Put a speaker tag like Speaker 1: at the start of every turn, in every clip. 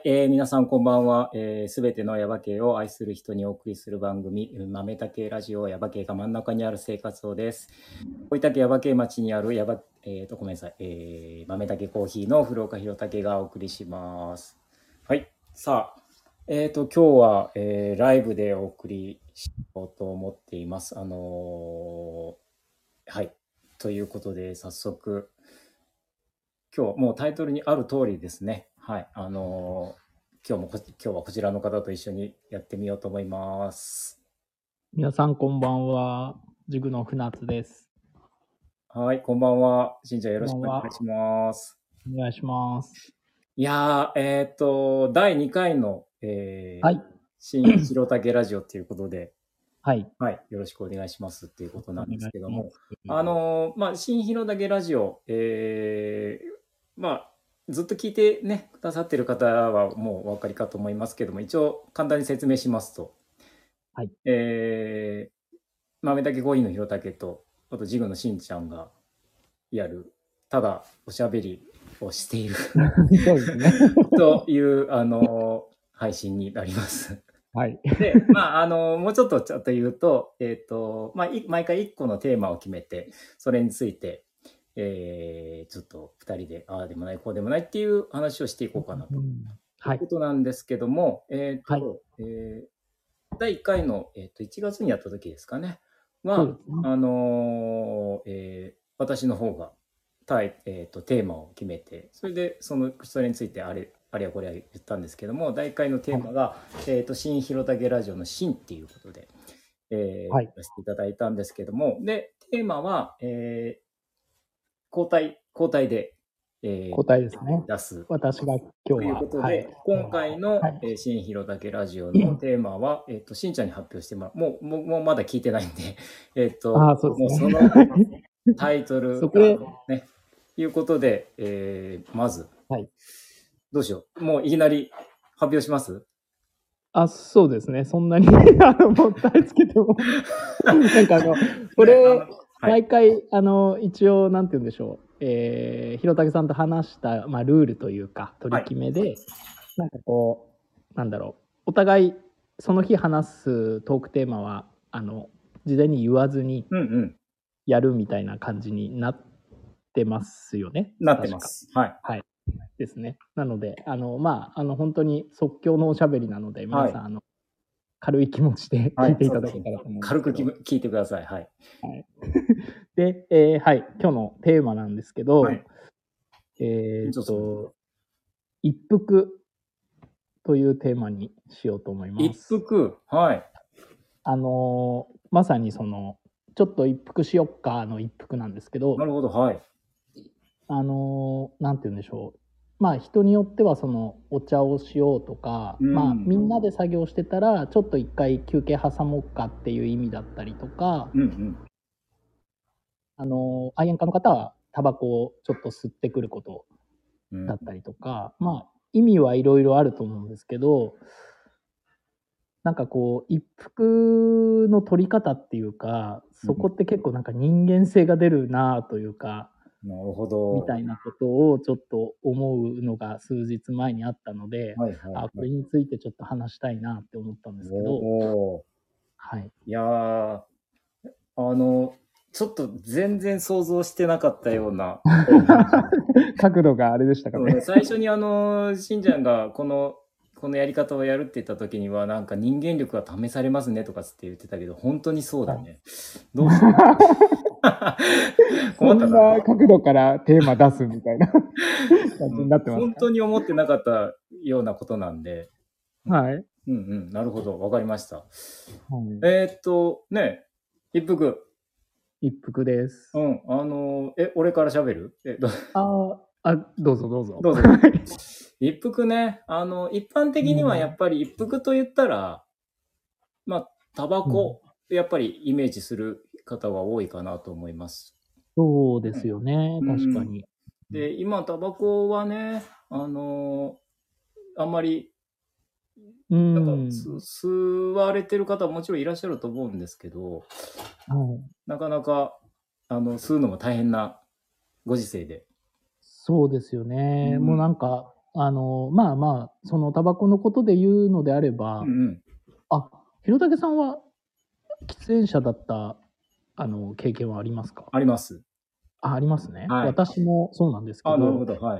Speaker 1: 皆さんこんばんは。すべてのヤバ系を愛する人にお送りする番組、豆たけラジオヤバ系が真ん中にある生活をです。大分県ヤバ系町にあるごめんなさい、豆たけコーヒーの古岡弘武がお送りします。はい。さあ、今日は、ライブでお送りしようと思っています。はい。ということで、早速、今日もうタイトルにある通りですね。はい。今日はこちらの方と一緒にやってみようと思います。
Speaker 2: 皆さんこんばんは。ジグの船津です。
Speaker 1: はい、こんばんは。しんちゃんよろしくお願いします。
Speaker 2: お願いします。
Speaker 1: いやー、第2回の、
Speaker 2: はい。
Speaker 1: 新弘武ラジオっていうことで、
Speaker 2: はい。
Speaker 1: はい、よろしくお願いしますっていうことなんですけども、
Speaker 2: お願いします。
Speaker 1: 新弘武ラジオ、ずっと聞いてね、くださってる方はもうお分かりかと思いますけども、一応簡単に説明しますと、
Speaker 2: はい。
Speaker 1: 豆だけコーヒーの弘武と、あとジグのしんちゃんがやる、ただおしゃべりをしている
Speaker 2: そうですね。
Speaker 1: という配信になります。
Speaker 2: はい。
Speaker 1: で、もうちょっと言うと、毎回1個のテーマを決めて、それについて、ちょっと2人で、ああでもない、こうでもないっていう話をしていこうかなと。
Speaker 2: はい。
Speaker 1: ということなんですけども、
Speaker 2: はい
Speaker 1: 第1回の、1月にやった時ですかね、は、
Speaker 2: そうですね。
Speaker 1: 私の方がテーマを決めて、それでそれについてあれやこれや言ったんですけども、第1回のテーマが、新弘武ラジオの新っていうことで、
Speaker 2: はい。
Speaker 1: やらせていただいたんですけども、で、テーマは、交代で、
Speaker 2: 答えですね。
Speaker 1: 出す。
Speaker 2: 私が今日は。
Speaker 1: ということで、
Speaker 2: はい。
Speaker 1: 今回の、
Speaker 2: はい
Speaker 1: 新弘武ラジオのテーマは、しんちゃんに発表してもらう。もうまだ聞いてないんで、
Speaker 2: そうですね。
Speaker 1: もうそのタイトル
Speaker 2: そこで、
Speaker 1: ね、いうことで、まず、
Speaker 2: はい。
Speaker 1: どうしよう。もういきなり発表します？
Speaker 2: そうですね。そんなにもったいつけても。なんかこれ、毎回、一応、なんて言うんでしょう。弘武さんと話した、ルールというか、取り決めで、なんかこう、なんだろう。お互い、その日話すトークテーマは、事前に言わずにやるみたいな感じになってますよね。
Speaker 1: なってます。はい。
Speaker 2: はい。ですね。なので、本当に即興のおしゃべりなので、皆さん、軽い気持ちで聞いていただけたらと思います。
Speaker 1: 軽く聞いてください。はい。
Speaker 2: はい、で、はい、今日のテーマなんですけど、一服というテーマにしようと思います。
Speaker 1: 一服、はい。
Speaker 2: まさにちょっと一服しよっかの一服なんですけど、
Speaker 1: なるほど、はい。
Speaker 2: なんて言うんでしょう。人によってはお茶をしようとか、みんなで作業してたらちょっと一回休憩挟もうかっていう意味だったりとか、愛煙家の方はタバコをちょっと吸ってくることだったりとか、意味はいろいろあると思うんですけど、なんかこう一服の取り方っていうか、そこって結構なんか人間性が出るなというか、
Speaker 1: なるほど。
Speaker 2: みたいなことをちょっと思うのが数日前にあったので、これについてちょっと話したいなって思ったんですけど、はい。
Speaker 1: いやちょっと全然想像してなかったような
Speaker 2: 角度があれでしたかね。
Speaker 1: 最初にしんちゃんがこのやり方をやるって言った時には、なんか人間力が試されますねとかって言ってたけど、本当にそうだね。どうしよう。
Speaker 2: こんな角度からテーマ出すみたいな感じになってます。
Speaker 1: 本当に思ってなかったようなことなんで。
Speaker 2: はい。
Speaker 1: なるほど。わかりました。
Speaker 2: はい、
Speaker 1: 一服。
Speaker 2: 一服です。
Speaker 1: 俺から喋る？
Speaker 2: どうぞどうぞ。
Speaker 1: どうぞ。一服ね、一般的にはやっぱり一服と言ったら、タバコ、やっぱりイメージする方は多いかなと思います。
Speaker 2: そうですよね、確かに。
Speaker 1: で、今、タバコはね、あんまり、なんか吸われてる方はもちろんいらっしゃると思うんですけど、なかなか吸うのも大変なご時世で。
Speaker 2: そうですよね。もうなんかまあまあ、そのタバコのことで言うのであれば、ひろたけさんは喫煙者だった、経験はありますか？
Speaker 1: あります。
Speaker 2: ありますね。
Speaker 1: はい。
Speaker 2: 私もそうなんですけ
Speaker 1: なるほ
Speaker 2: ど、
Speaker 1: ど。はい。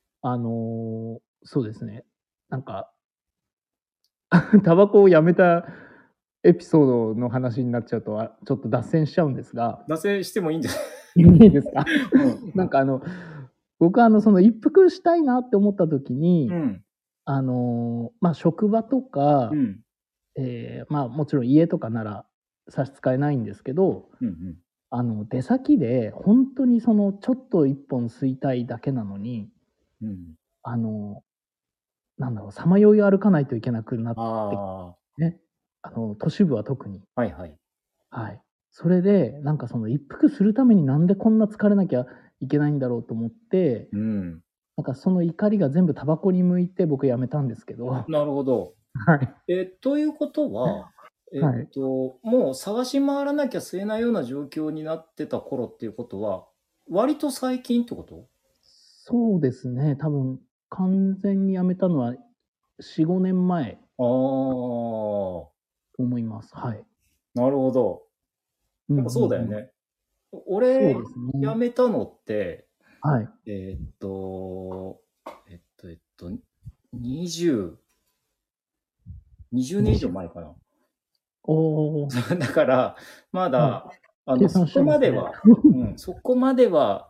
Speaker 2: そうですね。なんか、タバコをやめたエピソードの話になっちゃうと、ちょっと脱線しちゃうんですが、
Speaker 1: 脱線してもいいんじゃない？
Speaker 2: いいですか？
Speaker 1: うん。
Speaker 2: なんか僕はその一服したいなって思った時に、
Speaker 1: うん。
Speaker 2: まあ、職場とか、
Speaker 1: うん。
Speaker 2: まあ、もちろん家とかなら差し支えないんですけど、
Speaker 1: うん。
Speaker 2: 出先で本当にそのちょっと一本吸いたいだけなのに、
Speaker 1: うん。
Speaker 2: あの、なんだろう、さまよい歩かないといけなくなって
Speaker 1: あ
Speaker 2: ね、都市部は特に。
Speaker 1: あ、はいはい。
Speaker 2: はい。それで、なんかその一服するためになんでこんな疲れなきゃいけないんだろうと思って、
Speaker 1: うん。
Speaker 2: なんかその怒りが全部タバコに向いて僕やめたんですけど。は
Speaker 1: なるほど。
Speaker 2: い。
Speaker 1: ということは、
Speaker 2: はい。
Speaker 1: もう探し回らなきゃ吸えないような状況になってた頃っていうことは、割と最近ってこと？
Speaker 2: そうですね。多分、完全にやめたのは4、5年前
Speaker 1: ああ、
Speaker 2: と思います。はい。
Speaker 1: なるほど。
Speaker 2: うんうん
Speaker 1: やっぱそうだよ
Speaker 2: うん。
Speaker 1: ね。俺、
Speaker 2: そうですね。
Speaker 1: 辞めたのって、
Speaker 2: はい。
Speaker 1: えっと、えっと、えっと、20、20年以上
Speaker 2: 20。
Speaker 1: 前かな。
Speaker 2: おー。
Speaker 1: だから、ま
Speaker 2: はい。
Speaker 1: だ、
Speaker 2: 計算
Speaker 1: そこ
Speaker 2: してますね。
Speaker 1: までは、そこまでは、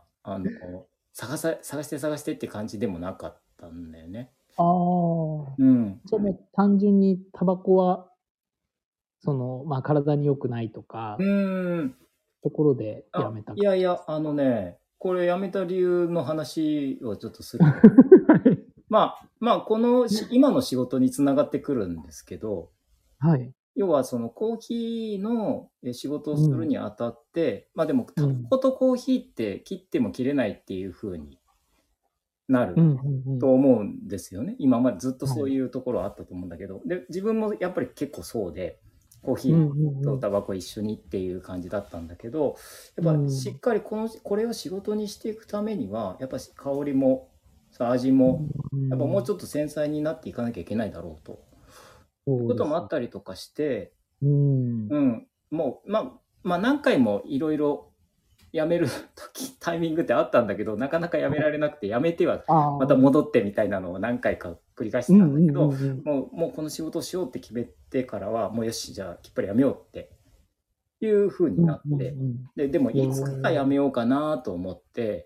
Speaker 1: 探してって感じでもなかったんだよね。
Speaker 2: ああ。
Speaker 1: うん。
Speaker 2: じゃあもう単純にタバコは、まあ、体に良くないと
Speaker 1: う
Speaker 2: か、
Speaker 1: ーん。
Speaker 2: ところでやめた
Speaker 1: いやいや、
Speaker 2: 感じですか？
Speaker 1: これ辞めた理由の話をちょっとすると、まあ、今の仕事につながってくるんですけど、
Speaker 2: はい。
Speaker 1: 要はそのコーヒーの仕事をする
Speaker 2: うん。
Speaker 1: にあたって、まあでも、タバ
Speaker 2: うん。
Speaker 1: コとコーヒーって切っても切れないっていう風になる
Speaker 2: うんうんうん。
Speaker 1: と思うんですよね。今までずっと
Speaker 2: はい。
Speaker 1: そういうところはあったと思うんだけど、で、自分もやっぱり結構そうで、コーヒー
Speaker 2: うんうんうん。
Speaker 1: とタバコ一緒にっていう感じだったんだけど、やっ
Speaker 2: う
Speaker 1: ぱしっ
Speaker 2: ん。
Speaker 1: かりこれを仕事にしていくためには、やっぱし香りもさ味も、
Speaker 2: う
Speaker 1: やっぱもうち
Speaker 2: ん。
Speaker 1: ょっと繊細になっていかなきゃいけないだろうということもあ
Speaker 2: そうです。
Speaker 1: ったりとかして、
Speaker 2: うん。
Speaker 1: もう、まあ何回もいろいろ辞めるタイミングってあったんだけど、なかなか辞められなくて、辞めては
Speaker 2: あ
Speaker 1: また
Speaker 2: あ。
Speaker 1: 戻ってみたいなのを何回か繰り返してたんだ
Speaker 2: うんうん
Speaker 1: けど、
Speaker 2: うんうん。
Speaker 1: もうこの仕事をしようって決めてからは、もうよし、じゃあきっぱり辞めようっていう風にな
Speaker 2: うんうん
Speaker 1: って、
Speaker 2: うん。
Speaker 1: でもいつか辞
Speaker 2: おー。
Speaker 1: めようかなと思って、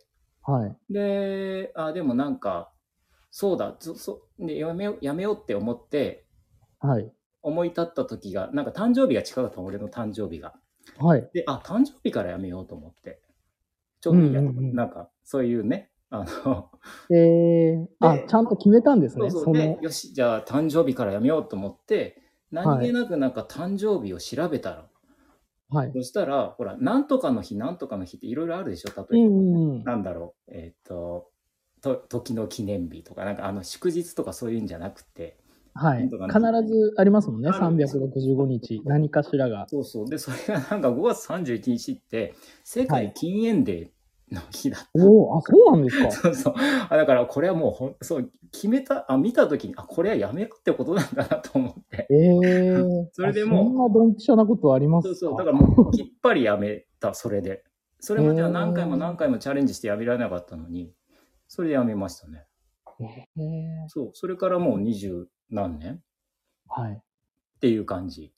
Speaker 2: はい。
Speaker 1: で、でもなんか、そうだ、で辞めようって思って、
Speaker 2: はい。
Speaker 1: 思い立った時が、なんか誕生日が近かったの、俺の誕生日が。
Speaker 2: はい。
Speaker 1: で、誕生日から辞めようと思って。ちょ
Speaker 2: うん
Speaker 1: うどいいやと思って、
Speaker 2: うん
Speaker 1: なんか、そういうね、
Speaker 2: うん。
Speaker 1: で、
Speaker 2: ちゃんと決めたんですね。
Speaker 1: そうそう、で、よし、じゃあ誕生日からやめようと思って、何
Speaker 2: はい。
Speaker 1: 気なくなんか誕生日を調べたら、
Speaker 2: はい。
Speaker 1: そしたら、ほら、なんとかの日、なんとかの日っていろいろあるでしょ、例えば。
Speaker 2: うんうんうん。
Speaker 1: なんだろう、時の記念日とか、なんか祝日とかそういうんじゃなくて、
Speaker 2: はい。
Speaker 1: なんとかの
Speaker 2: 必
Speaker 1: 日、
Speaker 2: ずありますもんね。
Speaker 1: ある、
Speaker 2: 365日。何かしらが。
Speaker 1: そうそう。で、それがなんか5月31日って、世界
Speaker 2: はい。
Speaker 1: 禁煙デーの日だった。
Speaker 2: おお、そうなんですか。
Speaker 1: そうそう。だからこれはもうそう、見たときに、これはやめろってことなんだなと思って。それで
Speaker 2: そん
Speaker 1: も
Speaker 2: なドンピシャなことありま
Speaker 1: そうそう、だ
Speaker 2: すか？
Speaker 1: からもうきっぱりやめた、それで。それ
Speaker 2: え
Speaker 1: までは何回も何
Speaker 2: え。
Speaker 1: 回もチャレンジしてやめられなかったのに、それでやめましたね。
Speaker 2: ええ。
Speaker 1: そう、それからもう20何年っ
Speaker 2: はい。
Speaker 1: ていう感じ。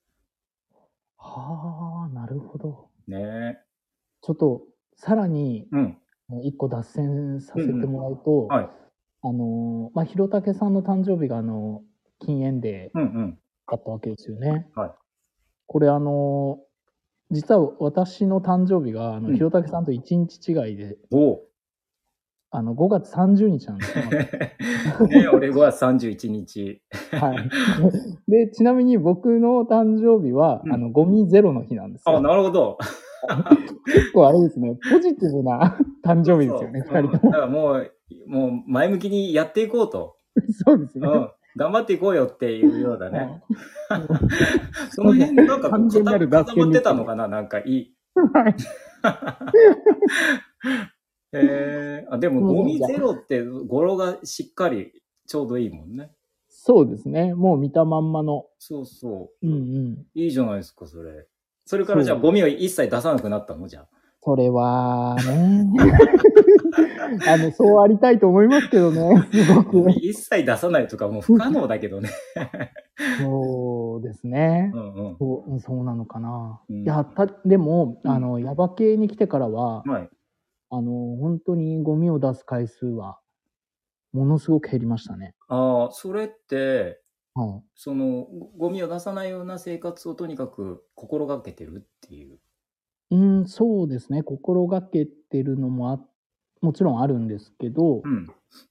Speaker 2: はあ、なるほど。
Speaker 1: ね。
Speaker 2: ちょっと、さらに、
Speaker 1: うん。
Speaker 2: 一個脱線さ
Speaker 1: うんうん。
Speaker 2: せてもらうと、
Speaker 1: はい。
Speaker 2: まあ、ひろたけさんの誕生日が、禁煙デ
Speaker 1: うんうん。
Speaker 2: ーだったわけですよね。
Speaker 1: はい。
Speaker 2: これ、実は私の誕生日が、
Speaker 1: うん。
Speaker 2: ひろたけさんと1日違いで、
Speaker 1: おう。
Speaker 2: 5月30日なんですね、まず。
Speaker 1: ね、俺5月31日。
Speaker 2: はい。で、ちなみに僕の誕生日は、
Speaker 1: うん。
Speaker 2: ゴミゼロの日なんですよ。
Speaker 1: なるほど。
Speaker 2: 結構あれですね、ポジティブな誕生日ですよね、
Speaker 1: そう。
Speaker 2: 2人とも。
Speaker 1: だからもう前向きにやっていこうと。
Speaker 2: そうですね。
Speaker 1: 頑張っていこうよっていうようだね。
Speaker 2: はい。もう
Speaker 1: その辺なんか
Speaker 2: 完全なる脱
Speaker 1: 固まって
Speaker 2: 線ですけど。
Speaker 1: たのかな、なんかいい。
Speaker 2: はい。
Speaker 1: あ、でもゴミ
Speaker 2: じゃあ
Speaker 1: ゼロって語呂がしっかりちょうどいいもんね。
Speaker 2: そうですね。もう見たまんまの。
Speaker 1: そうそ
Speaker 2: うんうん。
Speaker 1: う。いいじゃないですか、それ。それからじゃあ
Speaker 2: そう。
Speaker 1: ゴミを一切出さなくなったのじゃあ。
Speaker 2: それはね。そうありたいと思いますけどね。すごく。
Speaker 1: ゴミ一切出さないとかもう不可能だけどね。
Speaker 2: そうですね。
Speaker 1: うんうん。
Speaker 2: そうなのかな。
Speaker 1: うん
Speaker 2: いや、でも、
Speaker 1: うん
Speaker 2: ヤバ系に来てからは、
Speaker 1: はい。
Speaker 2: 本当にゴミを出す回数は、ものすごく減りましたね。
Speaker 1: ああ、それって、
Speaker 2: は
Speaker 1: そのゴミを出さないような生活をとにかく心がけてるっていう。
Speaker 2: い。そうですね。心がけてるのももちろんあるんですけど、
Speaker 1: うん。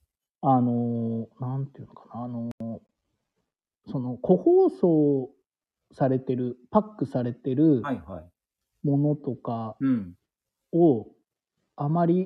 Speaker 2: なんていうのかな、その個包装されてる、パックされてる
Speaker 1: はいはい。
Speaker 2: ものとか
Speaker 1: うん。
Speaker 2: を、あまり、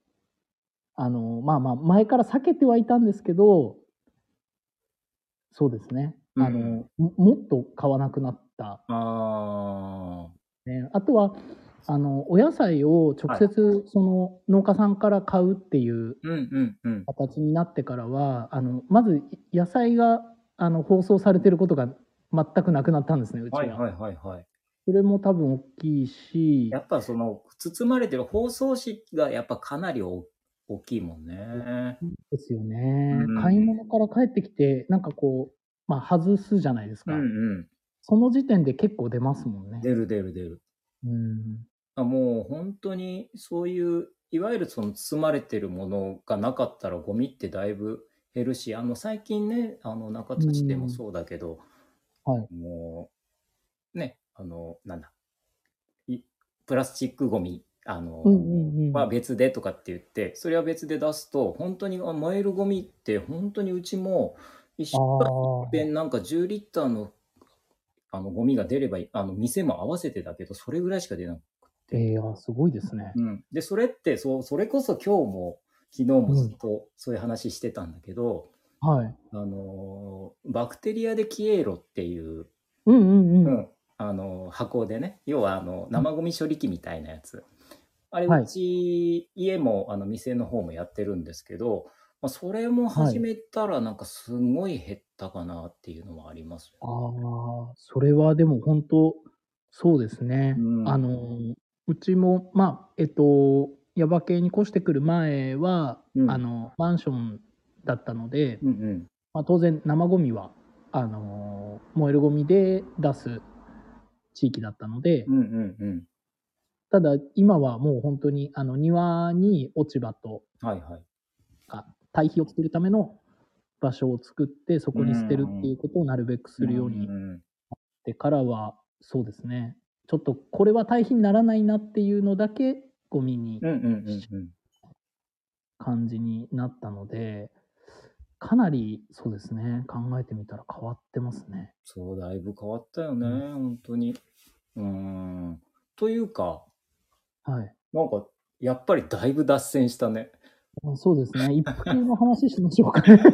Speaker 2: 前から避けてはいたんですけど、そうですね。
Speaker 1: うん
Speaker 2: もっと買わなくなった。
Speaker 1: あ
Speaker 2: ね、あとは、お野菜を
Speaker 1: あ、
Speaker 2: 直
Speaker 1: はい。
Speaker 2: 接、その農家さんから買うっていう
Speaker 1: うんうんうん。
Speaker 2: 形になってからは、まず野菜が、包装されてることが全くなくなったんですね、うちは。
Speaker 1: はいはいはいはい。
Speaker 2: それも多分大きいし、
Speaker 1: やっぱその包まれてる包装紙がやっぱかなり大きいもんね。
Speaker 2: ですよ
Speaker 1: う
Speaker 2: ね。買い
Speaker 1: ん。
Speaker 2: 物から帰ってきて、なんかこう、外すじゃないです
Speaker 1: うん
Speaker 2: か。
Speaker 1: うん。
Speaker 2: その時点で結構出ますもんね。
Speaker 1: 出る出る出る。
Speaker 2: うん。
Speaker 1: もう本当にそういう、いわゆるその包まれてるものがなかったらゴミってだいぶ減るし、最近ね、中
Speaker 2: う
Speaker 1: 津市でも
Speaker 2: ん。
Speaker 1: そうだけど、
Speaker 2: はい。
Speaker 1: もうね、なんだ、いプラスチックゴミ、
Speaker 2: うんうんうん。
Speaker 1: は別でとかって言って、それは別で出すと、本当に燃えるゴミって本当にうちも一
Speaker 2: あ
Speaker 1: 週間に一
Speaker 2: あ。
Speaker 1: 遍なんか10リッターのゴミが出ればいい、店も合わせてだけど、それぐらいしか出なくて。
Speaker 2: すごいですね。
Speaker 1: うん。で、それってそれこそ今日も昨日も
Speaker 2: うん。
Speaker 1: ずっとそういう話してたんだけど、
Speaker 2: はい。
Speaker 1: バクテリアで消えろっていう、
Speaker 2: うんうんうん。
Speaker 1: うん、箱でね、要は生ゴミ処理機みたいなやつ。あれ、う
Speaker 2: はい。
Speaker 1: ち、家も店の方もやってるんですけど、それも
Speaker 2: はい。
Speaker 1: 始めたらなんかすごい減ったかなっていうのはありますよ。
Speaker 2: ああ、それはでも本当、そうですね。
Speaker 1: うん。
Speaker 2: うちも、耶馬渓に越してくる前は、
Speaker 1: うん。
Speaker 2: マンションだったので、
Speaker 1: うんうん。
Speaker 2: 当然生ゴミは、燃えるゴミで出す地域だったので、
Speaker 1: うんうんうん。
Speaker 2: ただ今はもう本当に、庭に落ち葉と
Speaker 1: はいはい。
Speaker 2: か、堆肥を作るための場所を作って、そ
Speaker 1: う
Speaker 2: こに捨てるって
Speaker 1: んうん。
Speaker 2: いうことをなるべく
Speaker 1: う
Speaker 2: するように
Speaker 1: ん
Speaker 2: でからは、そうですね、ちょっとこれは堆肥にならないなっていうのだけゴミに
Speaker 1: うんうん
Speaker 2: し
Speaker 1: うん。
Speaker 2: 感じになったので、かなりそうですね、考えてみたら変わってますね。
Speaker 1: そう、だいぶ変わったよね、
Speaker 2: うん、
Speaker 1: 本当に。というか、
Speaker 2: はい。
Speaker 1: なんか、やっぱりだいぶ脱線したね。
Speaker 2: そうですね、一服の話しましょうかね。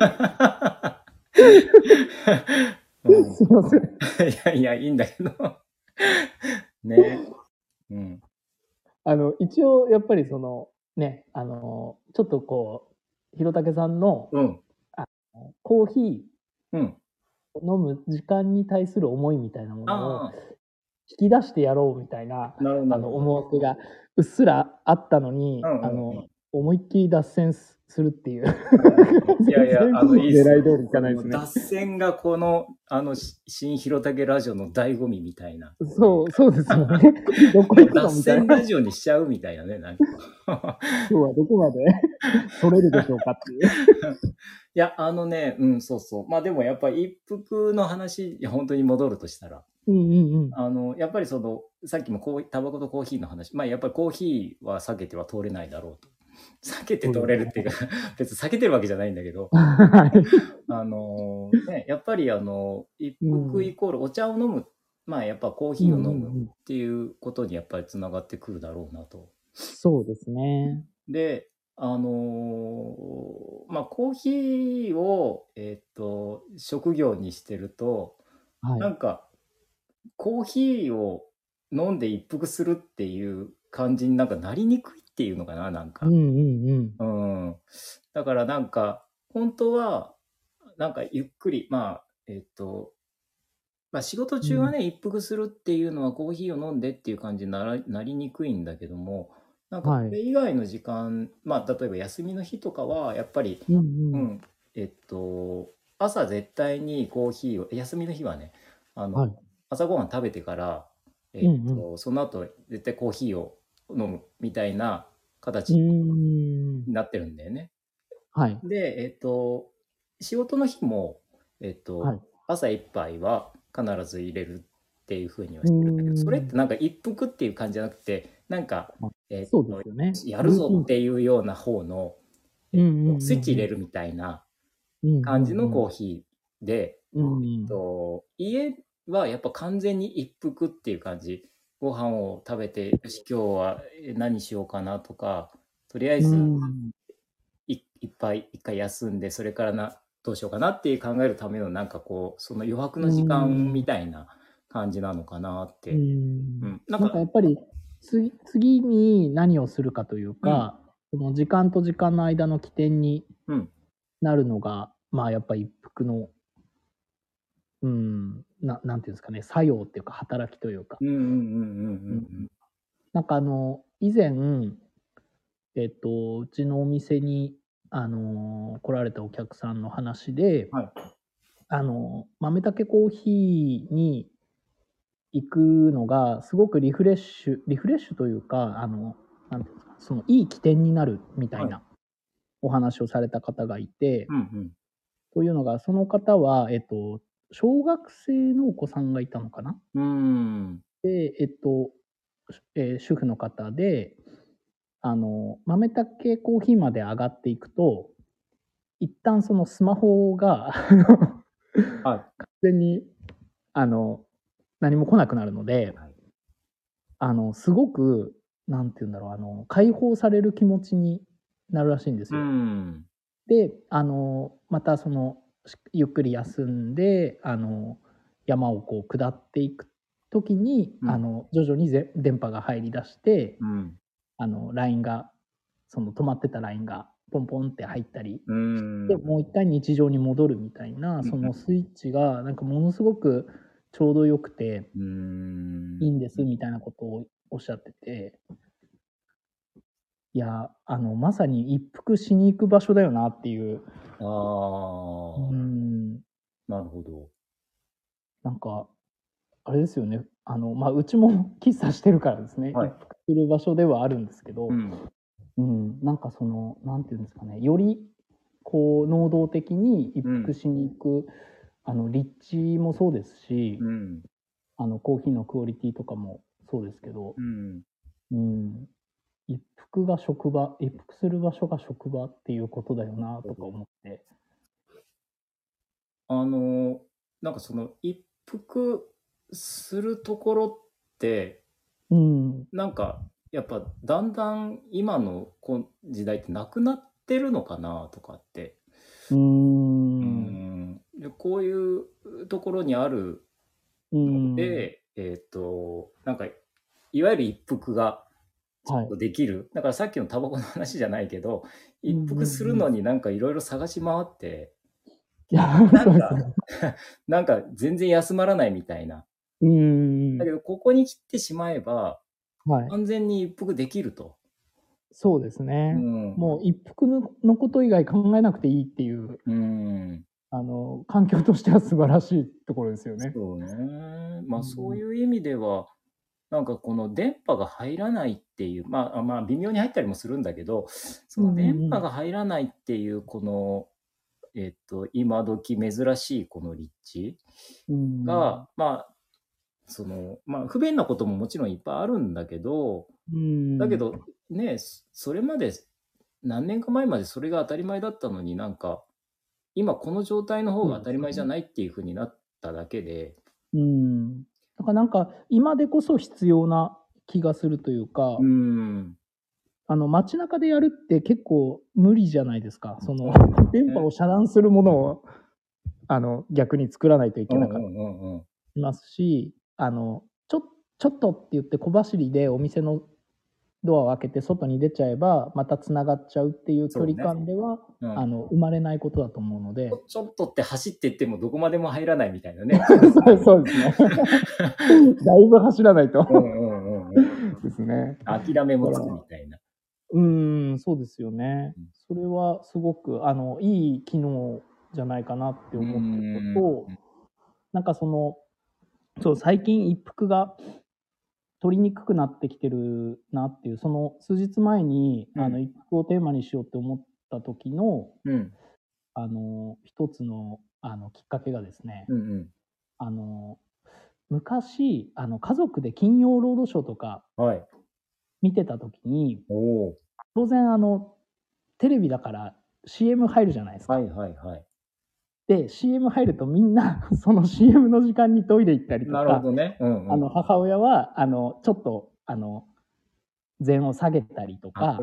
Speaker 1: うん、
Speaker 2: すいません。
Speaker 1: いやいや、いいんだけど。ね。うん。
Speaker 2: 一応やっぱりそのね、ちょっとこう、弘武さんの
Speaker 1: うん。
Speaker 2: コーヒ
Speaker 1: うん。
Speaker 2: ーを飲む時間に対する思いみたいなものを
Speaker 1: ああ、
Speaker 2: 引き出してやろうみたいな
Speaker 1: なるほど、なるほど。
Speaker 2: 思惑がうっすらあったのに、
Speaker 1: うんうんうん。
Speaker 2: 思いっきり脱線するっていう
Speaker 1: いやいや、
Speaker 2: 全然
Speaker 1: いいっすよ。
Speaker 2: 狙い通りいかないですね。
Speaker 1: もう脱線がこの、新弘武ラジオの醍醐味みたいな。
Speaker 2: そうですよね。どこ
Speaker 1: もう
Speaker 2: 行くのみたいな。
Speaker 1: 脱線ラジオにしちゃうみたいなね、なんか。
Speaker 2: 今日はどこまで取れるでしょうかっていう。
Speaker 1: いや、そうそう。まあでもやっぱり一服の話、いや本当に戻るとしたら、
Speaker 2: うんうんうん。
Speaker 1: やっぱりさっきもタバコとコーヒーの話、まあやっぱりコーヒーは避けては通れないだろうと。避けて通れるっていうか、別に避けてるわけじゃないんだけど、
Speaker 2: はい。
Speaker 1: やっぱり一服イコールお茶を飲む、まあやっぱコー
Speaker 2: うん
Speaker 1: ヒーを飲むっ
Speaker 2: うんうん。
Speaker 1: ていうことにやっぱりつながってくるだろうなと。
Speaker 2: そうですね。
Speaker 1: で、まあコーヒーを、職業にしてると、
Speaker 2: はい。
Speaker 1: なんかコーヒーを飲んで一服するっていう感じになんかなりにくいっていうのかな、なんか。
Speaker 2: うんうんうん。
Speaker 1: うん。だからなんか、本当は、なんかゆっくり、仕事中はね、一服するっていうのはコーヒーを飲んでっていう感じになりにくいんだけども、なんかこ
Speaker 2: はい。
Speaker 1: れ以外の時間、例えば休みの日とかは、やっぱり、
Speaker 2: うんうん。
Speaker 1: うん、朝絶対にコーヒーを、休みの日はね、あの、
Speaker 2: はい。
Speaker 1: 朝ごはん食べてから、
Speaker 2: うん
Speaker 1: その後絶対コーヒーを飲むみたいな
Speaker 2: うん。う
Speaker 1: 形
Speaker 2: ーん。
Speaker 1: になってるんだよね。
Speaker 2: はい。
Speaker 1: で、仕事の日も、
Speaker 2: はい。
Speaker 1: 朝一杯は必ず入れるっていうふうには
Speaker 2: うー
Speaker 1: してるんだけど、それって
Speaker 2: ん。
Speaker 1: なんか一服っていう感じじゃなくて、なんか、
Speaker 2: あ、そうですよね。
Speaker 1: やる
Speaker 2: ルーティン。
Speaker 1: ぞっていうような方の、
Speaker 2: うんうん
Speaker 1: スイッチ
Speaker 2: うん
Speaker 1: 入れるみたいな
Speaker 2: うん。うん
Speaker 1: 感じの
Speaker 2: うん
Speaker 1: コーヒーで、
Speaker 2: うん。うん。
Speaker 1: 家はやっぱ完全に一服っていう感じ。ご飯を食べて、よし、今日は何しようかなとか、とりあえ
Speaker 2: う
Speaker 1: ず
Speaker 2: ん。
Speaker 1: 一回休んで、それからどうしようかなっていう考えるための、なんかこう、その余白
Speaker 2: う
Speaker 1: の時間み
Speaker 2: ん。
Speaker 1: たいな感じなのかなっ
Speaker 2: う
Speaker 1: て。う
Speaker 2: ん。
Speaker 1: ん。なん
Speaker 2: なんか
Speaker 1: か、
Speaker 2: やっぱり、次に何をするかという
Speaker 1: うん、
Speaker 2: か、その時間と時間の間の起点に
Speaker 1: うん、
Speaker 2: なるのが、まあやっぱ一服の、うん、なんていうんですかね、作用っていうか働きというか。
Speaker 1: うん、うん、うん、うん、う
Speaker 2: うん、
Speaker 1: ん。
Speaker 2: なんか以前、うちのお店に、来られたお客さんの話で、
Speaker 1: はい。
Speaker 2: 豆たけコーヒーに行くのが、すごくリフレッシュというか、なんていうんですか、そのいい起点になるみたい
Speaker 1: はい。
Speaker 2: なお話をされた方がいて、
Speaker 1: うん、
Speaker 2: というのが、その方は、小学生のお子さんがいたのかな。
Speaker 1: うん。うーん。
Speaker 2: で、主婦の方で、豆たけコーヒーまで上がっていくと、一旦そのスマホが
Speaker 1: はい。
Speaker 2: 完全に、あの、何も来なくなるので、
Speaker 1: はい。
Speaker 2: すごく、なんて言うんだろう、解放される気持ちになるらしいんです
Speaker 1: う
Speaker 2: よ。
Speaker 1: ん。
Speaker 2: で、またゆっくり休んで、山をこう下っていく時に、
Speaker 1: うん。
Speaker 2: 徐々に電波が入り出して、
Speaker 1: うん。
Speaker 2: LINE が、その止まってた LINE がポンポンって入ったり
Speaker 1: う
Speaker 2: して、
Speaker 1: ん。
Speaker 2: もう一回日常に戻るみたいな、そのスイッチがなんかものすごくちょうど良くて
Speaker 1: うん。
Speaker 2: いいんですみたいなことをおっしゃってて、いや、まさに一服しに行く場所だよなっていう。
Speaker 1: あ
Speaker 2: う
Speaker 1: あ、
Speaker 2: ん、
Speaker 1: なるほど。
Speaker 2: なんか、あれですよね。うちも喫茶してるからですね、
Speaker 1: はい。
Speaker 2: 一服する場所ではあるんですけど、
Speaker 1: うん。
Speaker 2: うん、なんかなんていうんですかね、よりこう能動的に一
Speaker 1: うん。
Speaker 2: 服しに行く、立地もそうですし、
Speaker 1: うん。
Speaker 2: コーヒーのクオリティとかもそうですけど、
Speaker 1: うん。
Speaker 2: うん、一服する場所が職場っていうことだよなとか思って。
Speaker 1: あの、なんかその一服するところって、
Speaker 2: うん、
Speaker 1: なんかやっぱだんだん今の時代ってなくなってるのかなとかって。
Speaker 2: うー
Speaker 1: う
Speaker 2: ん、
Speaker 1: ん。で、こういうところにある
Speaker 2: う
Speaker 1: の
Speaker 2: ん、
Speaker 1: で、なんかいわゆる一服がち
Speaker 2: はい。
Speaker 1: ょっとできる。だからさっきのタバコの話じゃないけど、
Speaker 2: うん
Speaker 1: 一服する
Speaker 2: うんうん。
Speaker 1: のになんかいろいろ探し回って、
Speaker 2: いや、
Speaker 1: 結局なんか
Speaker 2: そうですね。
Speaker 1: なんか全然休まらないみたいな。
Speaker 2: うんうんうん。
Speaker 1: だけどここに来てしまえば、
Speaker 2: はい。
Speaker 1: 完全に一服できると。
Speaker 2: そうですね。
Speaker 1: うん。
Speaker 2: もう一服のこと以外考えなくていいっていう、
Speaker 1: うん。
Speaker 2: 環境としては素晴らしいところですよね。
Speaker 1: そうね。
Speaker 2: う
Speaker 1: そう
Speaker 2: ん。
Speaker 1: いう意味では、なんかこの電波が入らないっていう、微妙に入ったりもするんだけど、そ
Speaker 2: うん
Speaker 1: の電
Speaker 2: うんうん。
Speaker 1: 波が入らないっていう、この、今時珍しいこの立地
Speaker 2: うん。
Speaker 1: が、不便なことももちろんいっぱいあるんだけど、
Speaker 2: うん。
Speaker 1: だけど、ね、それまで、何年か前までそれが当たり前だったのになんか、今この状態の方
Speaker 2: そ
Speaker 1: が当たり前じゃ
Speaker 2: うですね。
Speaker 1: ないっていう風になっただけで、
Speaker 2: うん。だからなんか、今でこそ必要な気がするというか、
Speaker 1: うーん、
Speaker 2: 街中でやるって結構無理じゃないですか。
Speaker 1: そう
Speaker 2: 電波
Speaker 1: ね。
Speaker 2: を遮断するものを、逆に作らないとい
Speaker 1: うんう
Speaker 2: けなかった
Speaker 1: んうんうん。
Speaker 2: りますし、ちょっとって言って小走りでお店のドアを開けて外に出ちゃえばまたつながっちゃうっていう距離
Speaker 1: そうね。
Speaker 2: 感では、
Speaker 1: うん。
Speaker 2: 生まれないことだと思うので。
Speaker 1: ちょっとって走っていってもどこまでも入らないみたいなね。
Speaker 2: そうですね。だいぶ走らないと。ですね。
Speaker 1: 諦めもつくみたいな。
Speaker 2: そうですよね。それはすごくいい機能じゃないかなって思ってることと、なんかそう最近一服が取りにくくなってきてるなっていう、その数日前に一服をテーマにしようって思った時の、一つのきっかけがですね、あの昔家族で金曜ロードショーとか見てた時に、当然テレビだから CM 入るじゃないですか。で CM 入るとみんなその CM の時間にトイレ行ったりとか、
Speaker 1: なるほどね。
Speaker 2: 母親はちょっと膳を下げたりとか、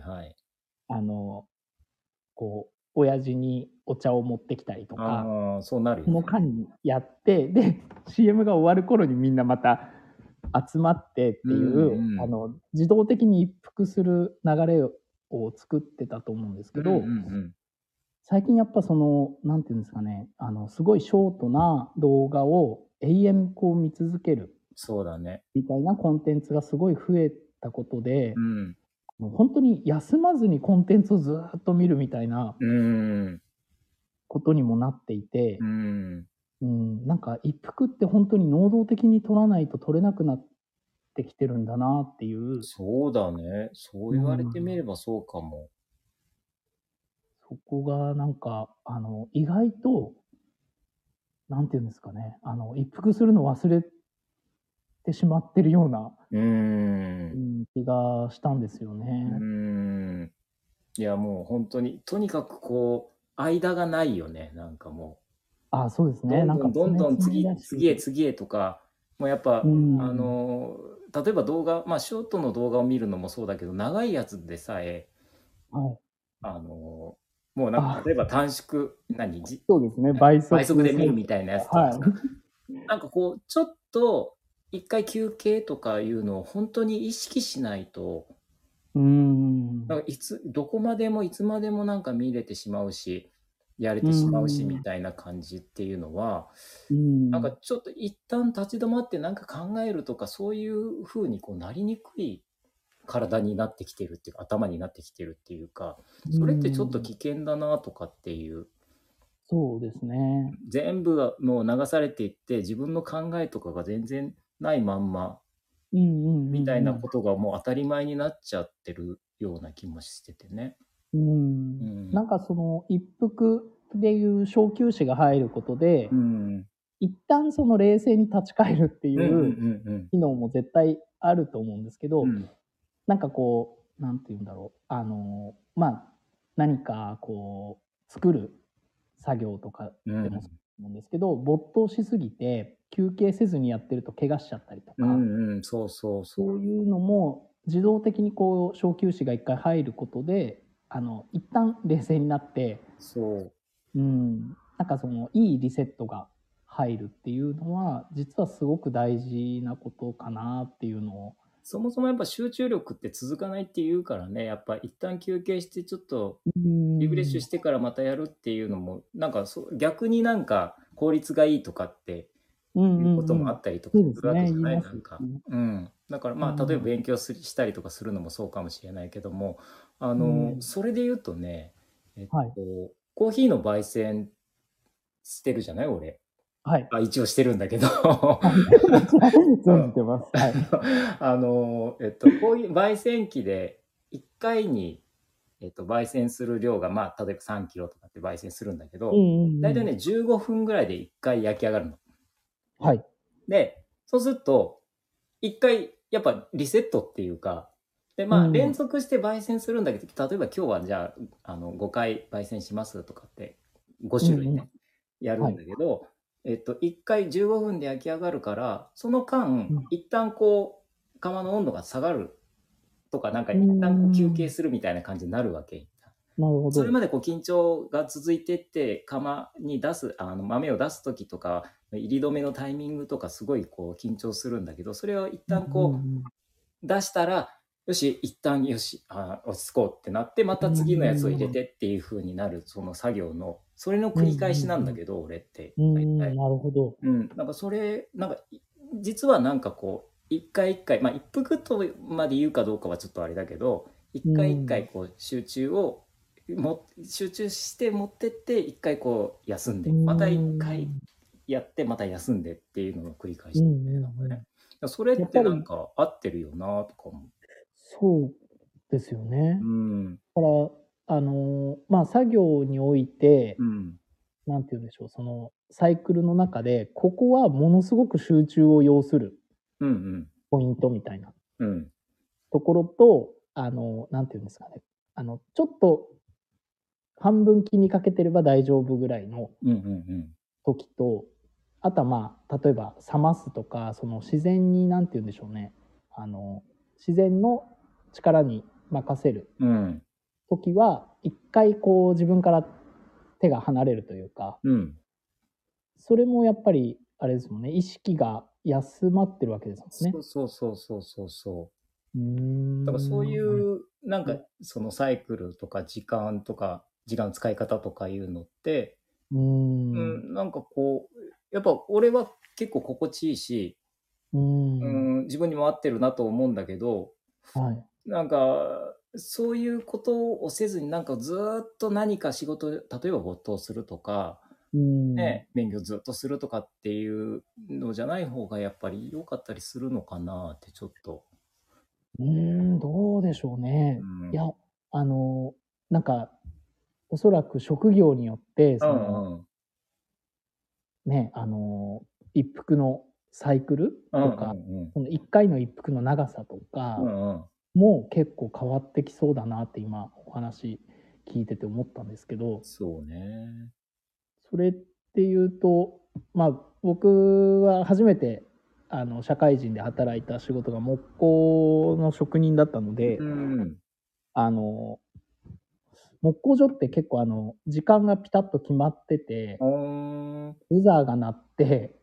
Speaker 2: こう親父にお茶を持ってきたりとか、
Speaker 1: そうなるよ
Speaker 2: その間にやって、で CM が終わる頃にみんなまた集まってっていう、自動的に一服する流れを作ってたと思うんですけど、最近やっぱなんていうんですかね、すごいショートな動画を永遠こう見続けるみたいなコンテンツがすごい増えたことで、もう本当に休まずにコンテンツをずっと見るみたいなことにもなっていて、なんか一服って本当に能動的に取らないと取れなくなってきてるんだなっていう。
Speaker 1: そうだね。そう言われてみればそうかも。
Speaker 2: そこがなんか意外となんていうんですかね、一服するの忘れてしまってるような気がしたんですよね。
Speaker 1: いやもう本当にとにかくこう間がないよね。なんかも
Speaker 2: う。そうですね。
Speaker 1: どんどん次へとか、もうやっぱ例えば動画、ショートの動画を見るのもそうだけど、長いやつでさえ、もうなんか例えば短縮
Speaker 2: そうですね、倍
Speaker 1: 速で見るみたいなやつとかさ、なんかこうちょっと一回休憩とかいうのを本当に意識しないと、なんかどこまでもいつまでもなんか見れてしまうし、やれてしまうしみたいな感じっていうのは、なんかちょっと一旦立ち止まってなんか考えるとか、そういう風にこうなりにくい体になってきてるっていうか、頭になってきてるっていうか、それってちょっと危険だなとかっていう。
Speaker 2: そうですね。
Speaker 1: 全部がもう流されていって、自分の考えとかが全然ないまんまみたいなことがもう当たり前になっちゃってるような気もしててね。
Speaker 2: なんか一服でいう小休止が入ることで、一旦冷静に立ち返るっていう機能も絶対あると思うんですけど、なんかこうなんて言うんだろう、何かこう作る作業とかでもそう思うんですけど、没頭しすぎて休憩せずにやってると怪我しちゃったりとか、そういうのも自動的にこう小休止が一回入ることで一旦冷静になって、なんかいいリセットが入るっていうのは実はすごく大事なことかなっていうのを。
Speaker 1: そもそもやっぱ集中力って続かないっていうからね、やっぱ一旦休憩してちょっとリフレッシュしてからまたやるっていうのも、なんか逆になんか効率がいいとかっていうこともあったりとかするわけじゃない、なんか。だから例えば勉強したりとかするのもそうかもしれないけども、それで言うとね、コーヒーの焙煎してるじゃない俺。一応してるんだけど
Speaker 2: 存じてます。
Speaker 1: こういう焙煎機で1回に、焙煎する量が例えば3キロとかって焙煎するんだけど、大体ね15分ぐらいで1回焼き上がるの。でそうすると1回やっぱリセットっていうか、で連続して焙煎するんだけど、例えば今日はじゃあ5回焙煎しますとかって5種類ね、やるんだけど、1回15分で焼き上がるから、その間、一旦こう窯の温度が下がるとか、なんか一旦休憩するみたいな感じになるわけ。それまでこう緊張が続いてって、窯に出す豆を出す時とか入り止めのタイミングとかすごいこう緊張するんだけど、それを一旦こう出したらよし、一旦よし、落ち着こうってなって、また次のやつを入れてっていう風になる、その作業の、それの繰り返しなんだけど、俺って、大体。
Speaker 2: なるほど。
Speaker 1: なんかそれ、なんか、実はなんかこう、一回一回、まあ一服とまで言うかどうかはちょっとあれだけど、一回一回こう集中して持ってって、一回こう休んで、また一回やって、また休んでっていうのの繰り返しなんだよね、なんかね。それってなんか合ってるよなとか思う。
Speaker 2: そうですよね。
Speaker 1: うん。
Speaker 2: だから、まあ、作業において、
Speaker 1: うん。
Speaker 2: なんて言うんでしょう、そのサイクルの中で、ここはものすごく集中を要する
Speaker 1: うんうん。
Speaker 2: ポイントみたいな
Speaker 1: うん。
Speaker 2: ところと、なんて言うんですかね、ちょっと半分気にかけてれば大丈夫ぐらいの
Speaker 1: うんうんうん。
Speaker 2: 時と、あとはまあ、例えば冷ますとか、その自然に、なんて言うんでしょうね、自然の力に任せる
Speaker 1: うん。
Speaker 2: 時は、一回こう自分から手が離れるというか、
Speaker 1: うん。
Speaker 2: それもやっぱり、あれですもんね、意識が休まってるわけですもんね。
Speaker 1: そうそうそうそうそうそう。
Speaker 2: うー
Speaker 1: だからそうい
Speaker 2: ん。
Speaker 1: う、なんかそのサイクルとか時間とか、時間の使い方とかいうのって、なんかこう、やっぱ俺は結構心地いいし、自分にも合ってるなと思うんだけど、
Speaker 2: はい。
Speaker 1: なんか、そういうことをせずに、なんかずーっと何か仕事、例えば没頭するとか、ね、勉強ずっとするとかっていうのじゃない方がやっぱり良かったりするのかなってちょっと。
Speaker 2: どうでしょうね。
Speaker 1: うん
Speaker 2: いや、なんか、おそらく職業によって、
Speaker 1: う
Speaker 2: その、
Speaker 1: んうん
Speaker 2: ね、一服のサイクル
Speaker 1: うん
Speaker 2: とか、
Speaker 1: うん
Speaker 2: その一回の一服の長さとか
Speaker 1: うんうん。
Speaker 2: も結構変わってきそうだなって今お話聞いてて思ったんですけど、
Speaker 1: そうね。
Speaker 2: それっていうと、まあ僕は初めて社会人で働いた仕事が木工の職人だったので、
Speaker 1: うん。
Speaker 2: あの木工所って結構時間がピタッと決まってて、
Speaker 1: あー
Speaker 2: ブザーが鳴って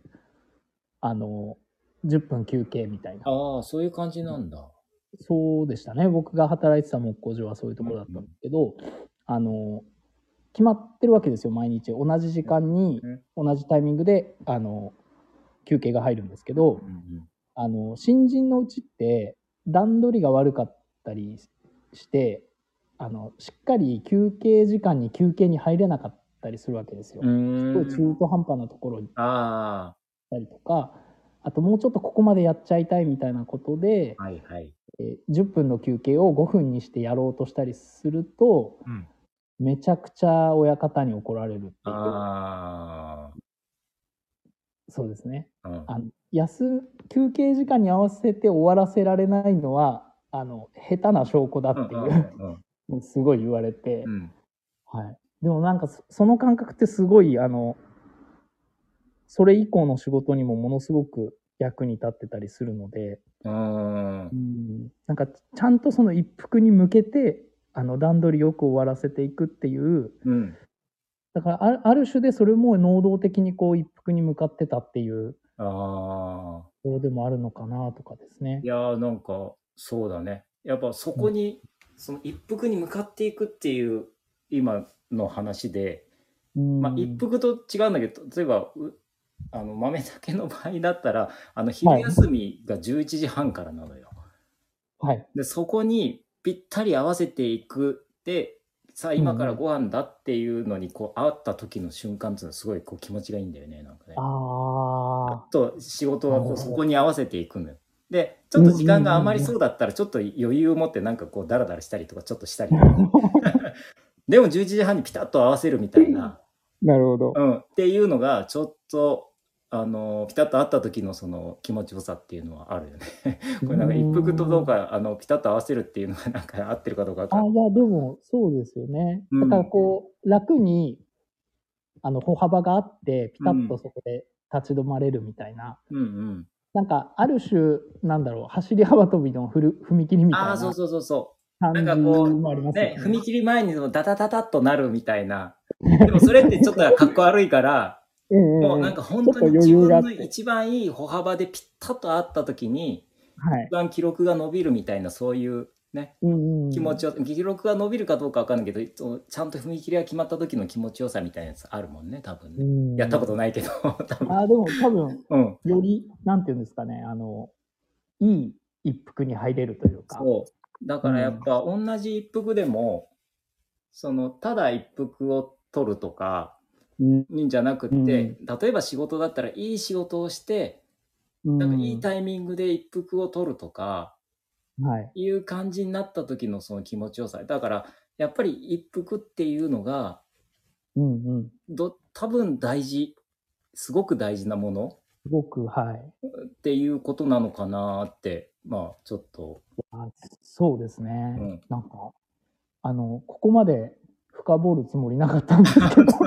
Speaker 2: 10分休憩みたいな。
Speaker 1: あー、そういう感じなんだ。
Speaker 2: そうでしたね。僕が働いてた木工所はそういうところだったんですけど、あの、決まってるわけですよ、毎日。同じ時間に、
Speaker 1: うん
Speaker 2: 同じタイミングで、休憩が入るんですけど、
Speaker 1: うん
Speaker 2: 新人のうちって、段取りが悪かったりして、しっかり休憩時間に休憩に入れなかったりするわけですよ。
Speaker 1: う
Speaker 2: すごい
Speaker 1: ん。
Speaker 2: 中途半端なところに行っ
Speaker 1: あ
Speaker 2: たりとか、あともうちょっとここまでやっちゃいたいみたいなことで、
Speaker 1: あ、はいはい。
Speaker 2: 10分の休憩を5分にしてやろうとしたりすると、
Speaker 1: うん。
Speaker 2: めちゃくちゃ親方に怒られるっていう。
Speaker 1: あ
Speaker 2: そうですね。
Speaker 1: あ、うん。
Speaker 2: 休憩時間に合わせて終わらせられないのは、下手な証拠だっていう、すごい言われて、はい。でもなんかその感覚ってすごい、それ以降の仕事にもものすごく役に立ってたりするので、なんかちゃんとその一服に向けて段取りよく終わらせていくっていう、だからある種でそれも能動的にこう一服に向かってたっていうところでもあるのかなとかですね。
Speaker 1: いやーなんかそうだね。やっぱそこに、その一服に向かっていくっていう今の話で、まあ一服と違うんだけど、例えば豆竹の場合だったら昼休みが11時半からなのよ。
Speaker 2: はい。
Speaker 1: でそこにぴったり合わせていくで、さあ今からご飯だっていうのにこう会った時の瞬間っていうのはすごいこう気持ちがいいんだよね、なんかね。あと仕事はこうそこに合わせていくのよ。でちょっと時間が余りそうだったらちょっと余裕を持ってなんかこうダラダラしたりとかちょっとしたりでも11時半にピタッと合わせるみたいな、
Speaker 2: なるほど。
Speaker 1: っていうのがちょっとピタッと合った時のその気持ちよさっていうのはあるよね。これなんか一服とどうかピタッと合わせるっていうのがなんか合ってるかどうか分かんない。
Speaker 2: いや、でもそうですよね。だからこう、楽に歩幅があってピタッとそこで立ち止まれるみたいな、なんかある種なんだろう、走り幅跳びの踏切みたいな
Speaker 1: そうそうそうそう。
Speaker 2: 感じ
Speaker 1: なんかこう
Speaker 2: もありますよね。
Speaker 1: 踏切前にダタタタっとなるみたいな。でもそれってちょっとかっこ悪いから、もうなんか本当に自分の一番いい歩幅でピッタッと合った時に、
Speaker 2: はい
Speaker 1: 一。番記録が伸びるみたいな、そういうね、気持ちよ、記録が伸びるかどうかわかんないけど、ちゃんと踏み切りが決まった時の気持ちよさみたいなやつあるもんね、多分ね。やったことないけど、多分。
Speaker 2: でも多分、
Speaker 1: うん。
Speaker 2: より、なんていうんですかね、いい一服に入れるというか。
Speaker 1: そう。だからやっぱ同じ一服でも、ただ一服を取るとか、じゃなくて、例えば仕事だったらいい仕事をして、なんかいいタイミングで一服を取るとか、いう感じになった時のその気持ちよさ。だから、やっぱり一服っていうのが、多分すごく大事なもの
Speaker 2: すごく、
Speaker 1: っていうことなのかなって、まあちょっと。
Speaker 2: そうですね。なんか、ここまで深掘るつもりなかったんですけど。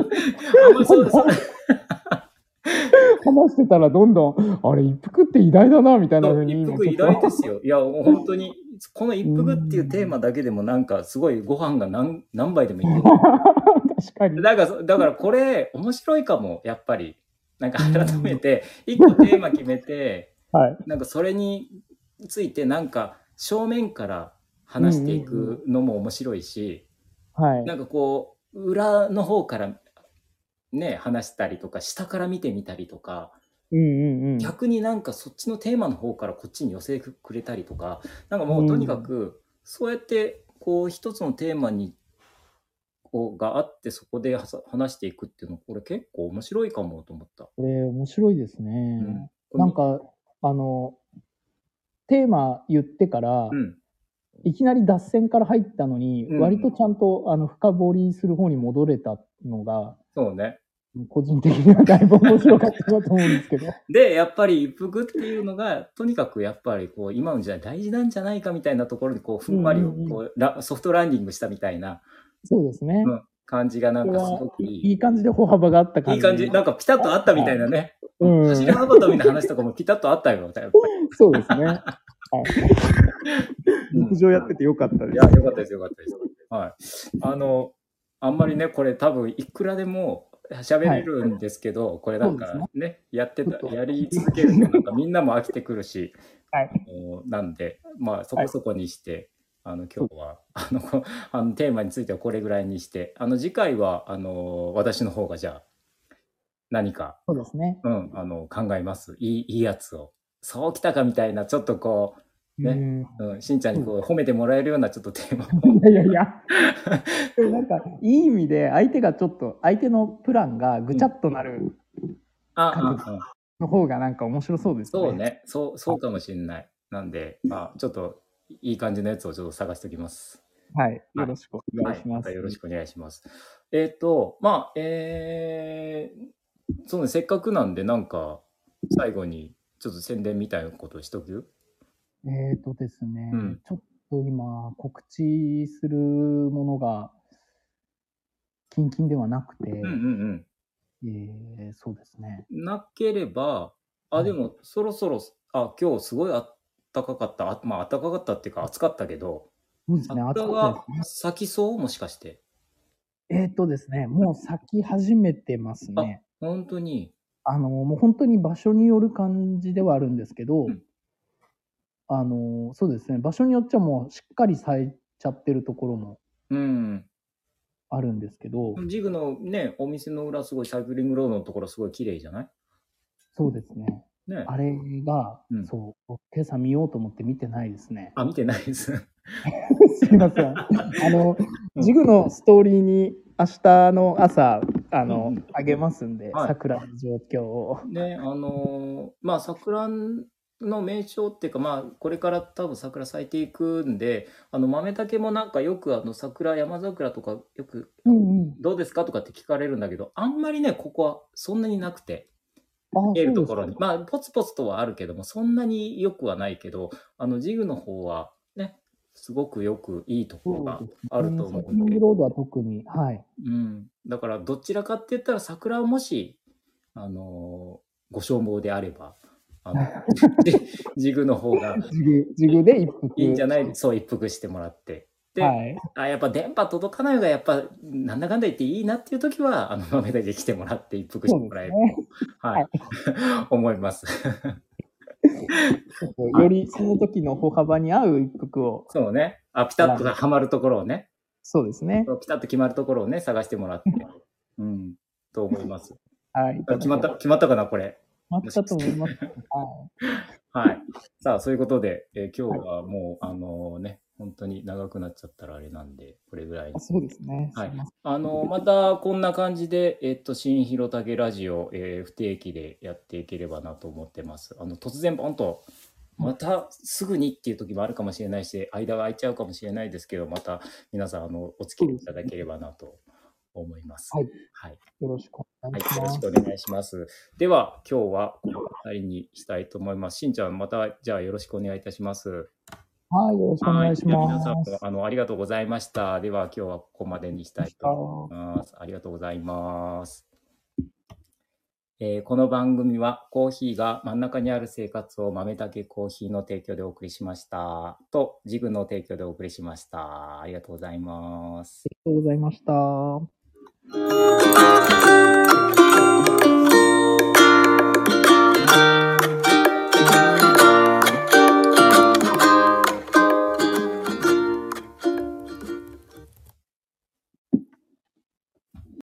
Speaker 2: 話してたらどんどん、あれ、一服って偉大だな、みたいな風に。
Speaker 1: 一服偉大ですよ。いや、本当に、この一服っていうテーマだけでもなんかすごいご飯が何杯でもいける。
Speaker 2: 確かに。
Speaker 1: だからこれ面白いかも、やっぱり。なんか改めて、一個テーマ決めて、なんかそれについてなんか正面から話していくのも面白いし、なんかこう、裏の方からね、話したりとか、下から見てみたりとか、逆になんかそっちのテーマの方からこっちに寄せてくれたりとか、なんかもうとにかく、そうやってこう一つのテーマにがあってそこで話していくっていうの、これ結構面白いかもと思った。
Speaker 2: これ面白いですね。なんかテーマ言ってから、いきなり脱線から入ったのに、割とちゃんと深掘りする方に戻れたのが、
Speaker 1: そうね。
Speaker 2: 個人的にはだいぶ面白かったなと思うんですけど。
Speaker 1: で、やっぱり一服っていうのが、とにかくやっぱりこう今の時代大事なんじゃないかみたいなところでこうふんわりこうソフトランディングしたみたいな。
Speaker 2: そうですね。
Speaker 1: 感じがなんかすごく
Speaker 2: いい感じで歩幅があった感じ。
Speaker 1: いい感じ、なんかピタッとあったみたいなね。走り幅跳びの話とかもピタッとあったよ、やっぱり。
Speaker 2: そうですね。陸上やっててよかったです。
Speaker 1: いや、よかったです、よかったです。はい。あんまりね、これ多分いくらでも喋れるんですけど、これなんかね、やり続けるとなんかみんなも飽きてくるし、なんで、まあそこそこにして、今日はテーマについてはこれぐらいにして、次回は私の方がじゃあ何か
Speaker 2: そうですね、
Speaker 1: 考えます。いいやつを。そうきたかみたいな、ちょっとこうね、しんちゃんにこう褒めてもらえるようなちょっとテーマを。
Speaker 2: いやなんかいい意味で相手のプランがぐちゃっとなるの方がなんか面白そうですね。
Speaker 1: そうね、そうかもしれない。なんで、ちょっといい感じのやつをちょっと探しておきます。
Speaker 2: はい、よろしくお願いします。
Speaker 1: よろしくお願いします。まあ、そうね、せっかくなんで、なんか、最後にちょっと宣伝みたいなことをしとく？
Speaker 2: ですね、ちょっと今、告知するものが、近々ではなくて、そうですね。
Speaker 1: なければ、でも、そろそろ、今日すごい暖かかった。まあ、暖かかったっていうか、暑かったけど、桜が咲きそう？もしかして。
Speaker 2: ですね、もう咲き始めてますね。
Speaker 1: 本当に？
Speaker 2: もう本当に場所による感じではあるんですけど、そうですね、場所によっちゃもうしっかり咲いちゃってるところもあるんですけど、
Speaker 1: ジグのね、お店の裏すごいサイクリングロードのところすごい綺麗じゃない？
Speaker 2: そうですね。あれが、そう、今朝見ようと思って見てないですね。
Speaker 1: 見てないです。
Speaker 2: すいません。ジグのストーリーに明日の朝、あげますんで、桜の状況を。
Speaker 1: ね、まあ、桜の名称っていうか、まあ、これから多分桜咲いていくんで、豆竹もなんかよく山桜とかよく、どうですかとかって聞かれるんだけど、あんまりね、ここはそんなになくて、見えるところに。まあ、ポツポツとはあるけども、そんなによくはないけど、ジグの方はね、すごくいいところがあると思うんで。
Speaker 2: ロードは特に、はい。
Speaker 1: だから、どちらかって言ったら、桜をもし、ご所望であれば、ジグの方が
Speaker 2: ジグで一服
Speaker 1: いいんじゃない？そう、一服してもらって。で、やっぱ電波届かないのがやっぱなんだかんだ言っていいなっていう時は豆だけ来てもらって一服してもらえると、はい、思います。
Speaker 2: よりその時の歩幅に合う一服を。
Speaker 1: そうね。ピタッとはまるところをね。
Speaker 2: そうですね。
Speaker 1: ピタッと決まるところをね、探してもらって。と思います。
Speaker 2: はい。
Speaker 1: 決まったかな、これ。
Speaker 2: 決まったと思います。
Speaker 1: はい。さあ、そういうことで、今日はもう、本当に長くなっちゃったらあれなんで、これぐらい。
Speaker 2: そうですね。
Speaker 1: はい。またこんな感じで、新弘武ラジオ、不定期でやっていければなと思ってます。突然ポンと、またすぐにっていう時もあるかもしれないし、間が空いちゃうかもしれないですけど、また皆さん、お付き合いいただければなと思います。
Speaker 2: はい。よろしくお願いします。
Speaker 1: よろしくお願いします。では、今日はこの2人にしたいと思います。しんちゃん、また、じゃあよろしくお願いいたします。
Speaker 2: はい、よろしくお願いします。
Speaker 1: 皆さんありがとうございました。では、今日はここまでにしたいと思います。ありがとうございます。この番組はコーヒーが真ん中にある生活を豆だけコーヒーの提供でお送りしましたとジグの提供でお送りしました。ありがとうございます。
Speaker 2: ありがとうございました。